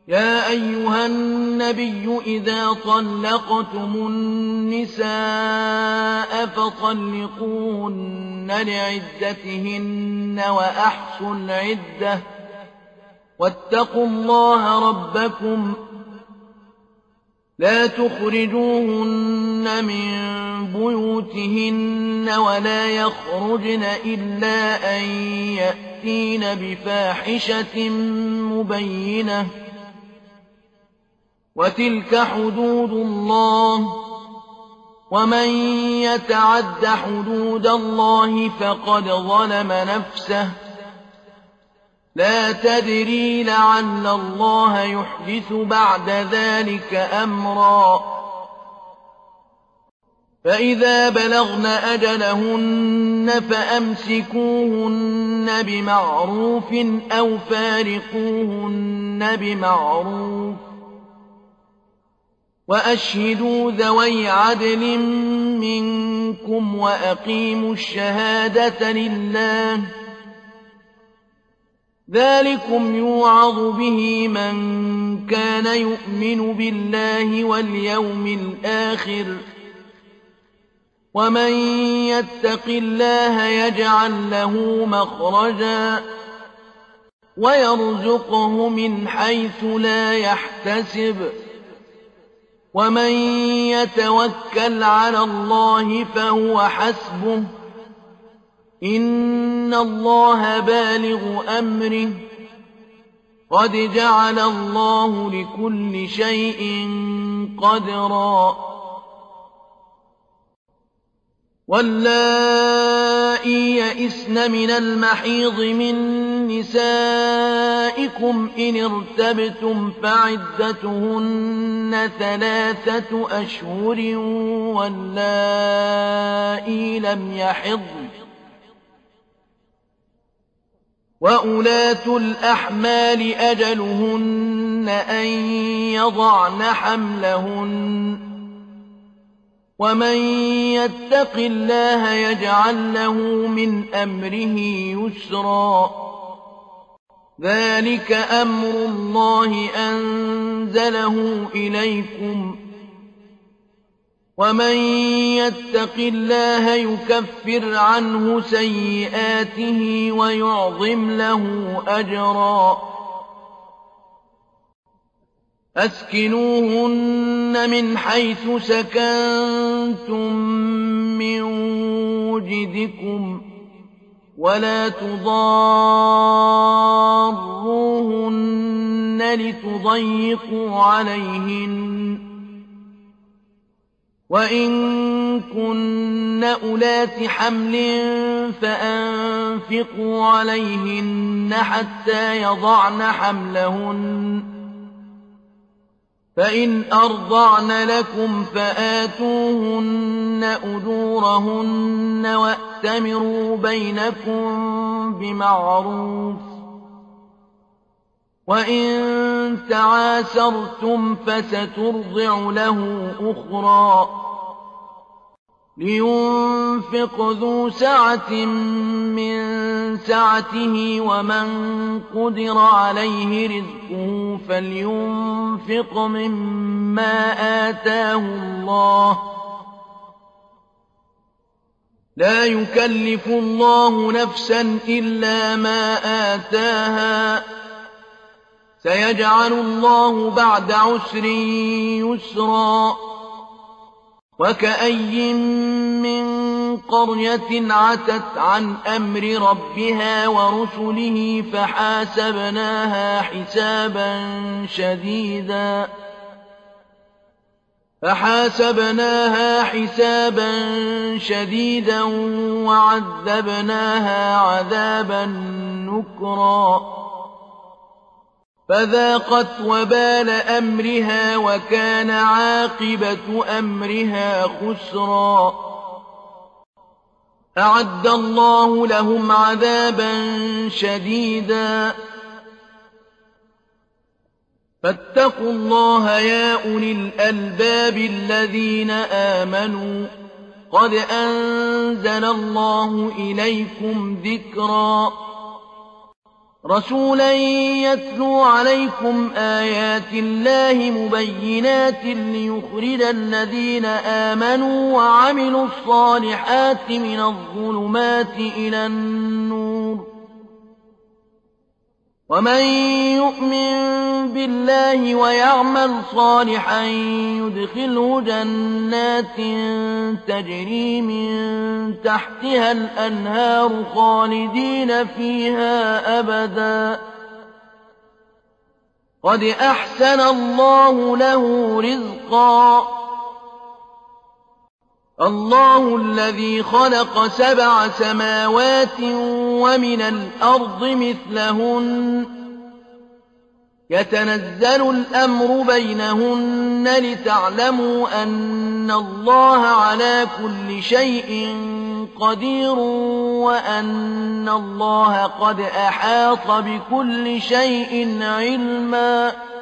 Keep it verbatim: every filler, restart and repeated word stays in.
يا أيها النبي إذا طلقتم النساء فطلقوهن لعدتهن وأحصوا العدة واتقوا الله ربكم لا تخرجوهن من بيوتهن ولا يخرجن إلا أن يأتين بفاحشة مبينة وتلك حدود الله ومن يتعد حدود الله فقد ظلم نفسه لا تدري لعل الله يحدث بعد ذلك أمرا فإذا بلغن أجلهن فأمسكوهن بمعروف أو فارقوهن بمعروف وأشهدوا ذوي عدل منكم وأقيموا الشهادة لله ذلكم يوعظ به من كان يؤمن بالله واليوم الآخر ومن يتق الله يجعل له مخرجا ويرزقه من حيث لا يحتسب ومن يتوكل على الله فهو حسبه إن الله بالغ أمره قد جعل الله لكل شيء قدرا واللائي يئسن من المحيض من نسائكم إن ارتبتم فعدتهن ثلاثة أشهر واللائي لم يحضن وأولاة الأحمال أجلهن أن يضعن حملهن ومن يتق الله يجعل له من أمره يسرا ذلك أمر الله أنزله إليكم ومن يتق الله يكفر عنه سيئاته ويعظم له أجرا أسكنوهن من حيث سكنتم من وجدكم ولا تضاروهن لتضيقوا عليهن وإن كن أولات حمل فأنفقوا عليهن حتى يضعن حملهن فإن أرضعن لكم فآتوهن أجورهن وأتمروا بينكم بمعروف وإن تعاسرتم فسترضع له أخرى لينفق ذو سعة من سعته ومن قدر عليه رزقه فلينفق مما آتاه الله لا يكلف الله نفسا إلا ما آتاها سيجعل الله بعد عسر يسرا وكأي من قرية عتت عن أمر ربها ورسله فحاسبناها حسابا شديدا فحاسبناها حسابا شديدا وعذبناها عذابا نكرا فذاقت وبال أمرها وكان عاقبة أمرها خسرا أعد الله لهم عذابا شديدا فاتقوا الله يا أولي الألباب الذين آمنوا قد أنزل الله إليكم ذكرا رسولا يتلو عليكم آيات الله مبينات ليخرج الذين آمنوا وعملوا الصالحات من الظلمات إلى النور ومن يؤمن بالله ويعمل صالحا يدخله جنات تجري من تحتها الأنهار خالدين فيها أبدا قد أحسن الله له رزقا الله الذي خلق سبع سماوات ومن الأرض مثلهن يتنزل الأمر بينهن لتعلموا أن الله على كل شيء قدير وأن الله قد أحاط بكل شيء علما